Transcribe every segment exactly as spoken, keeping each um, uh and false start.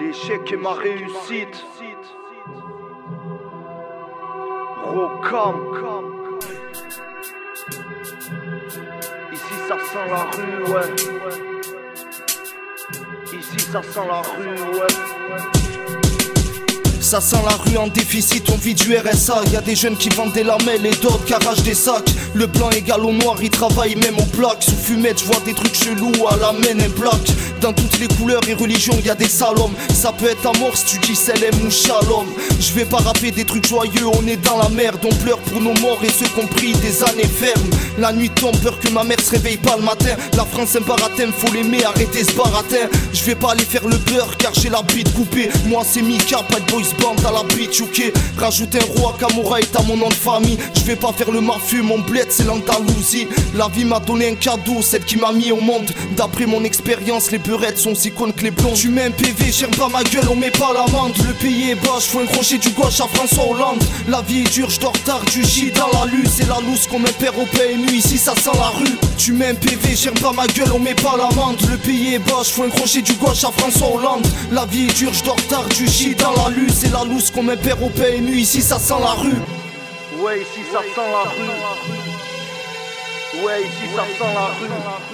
L'échec est ma réussite. Rocam. Ici ça sent la rue, ouais. Ici ça sent la rue, ouais. Ça sent la rue en déficit, on vit du R S A. Y'a des jeunes qui vendent des lamelles et d'autres qui arrachent des sacs. Le blanc égale au noir, ils travaillent même au bloc. Sous fumette, j'vois des trucs chelous à la main et bloc. Dans toutes les couleurs et religions, y'a des salommes. Ça peut être amour si tu dis Selem ou Shalom. J'vais pas rapper des trucs joyeux, on est dans la merde. On pleure pour nos morts et ceux qui ont pris des années fermes. La nuit tombe, peur que ma mère se réveille pas le matin. La France un baratin, faut l'aimer, arrêter ce baratin. J'vais pas aller faire le beurre car j'ai la bite coupée. Moi c'est Mika, pas de boys band à la beach, ok. Rajoute un roi Kamura et t'as mon nom de famille. J'vais pas faire le mafieux, mon bled c'est l'Andalousie. La vie m'a donné un cadeau, celle qui m'a mis au monde. D'après mon expérience, les beurettes sont si connes que les blondes. Tu mets un P V, j'aime pas ma gueule, on met pas l'amende. Le pays est bas, j'fous un crochet du gauche à François Hollande. La vie est dure, j'dors tard, du J dans la lue. C'est la loose comme un père au P M U, ici ça sent la rue. Tu mets un P V, j'aime pas ma gueule, on met pas l'amende. Le pays est bas, j'fous un crochet du gauche à François Hollande. La vie est dure, j'dors tard, du J dans la lue. C'est la loose comme un père au P M U, ici ça sent la rue. Ouais, ici ça sent la rue. Ouais, ici ça sent la rue.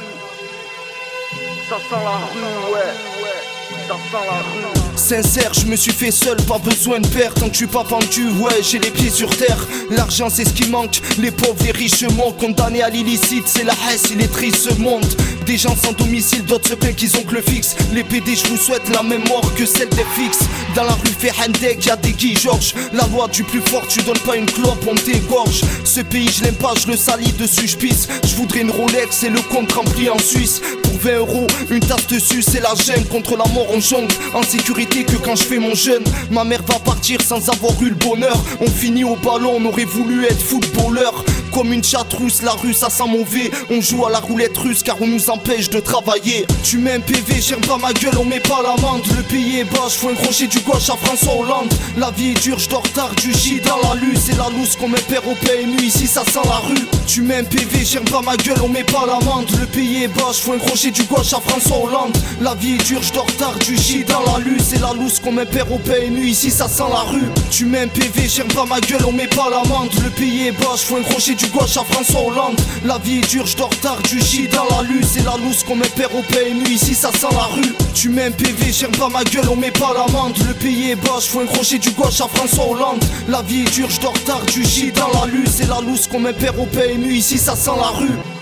Ça sent la rue, ouais. Ça sent la rue. Sincère, je me suis fait seul, pas besoin de père. Tant que je suis pas pendu, ouais, j'ai les pieds sur terre. L'argent c'est ce qui manque, les pauvres, les riches montent. Condamnés à l'illicite, c'est la haisse et les tristes se montent. Des gens sans domicile, d'autres se plaignent qu'ils ont que le fixe. Les P D, je vous souhaite la même mort que celle des fixes. Dans la rue Ferhendek, y'a des Guy Georges. La loi du plus fort, tu donnes pas une clope, on t'égorge. Ce pays, je l'aime pas, je le salis dessus, je pisse. Je voudrais une Rolex et le compte rempli en Suisse. Pour vingt euros, une tasse dessus, c'est la gêne. Contre la mort, on jongle. En sécurité que quand je fais mon jeûne. Ma mère va partir sans avoir eu le bonheur. On finit au ballon, on aurait voulu être footballeur. Comme une chatte rousse, la rue ça sent mauvais. On joue à la roulette russe car on nous empêche de travailler. Tu mets un P V, j'aime pas ma gueule, on met pas l'amende. Le pays est bas, j'fous un crochet du gauche à François Hollande. La vie est dure, j'dors tard, du J dans la lue. C'est la loose comme un père au P M U, ici ça sent la rue. Tu mets un P V, j'aime pas ma gueule, on met pas l'amende. Le pays est bas, j'fous un crochet du gauche à François Hollande. La vie est dure, j'dors tard, du J dans la lue. C'est la loose comme un père au P M U, ici ça sent la rue. Tu mets un P V, j'aime pas ma gueule, on met pas l'amende. Le pays est bas, j'fous un crochet du gauche à François Hollande. La vie est dure, j'dors tard, du J dans la lue. C'est la loose comme un père au P M U, ici ça sent la rue. Tu mets un P V, j'aime pas ma gueule, on met pas l'amende. Le pays est bas, j'fous un crochet du gauche à François Hollande. La vie est dure, j'dors tard, du J dans la lue. C'est la loose comme un père au P M U, ici ça sent la rue.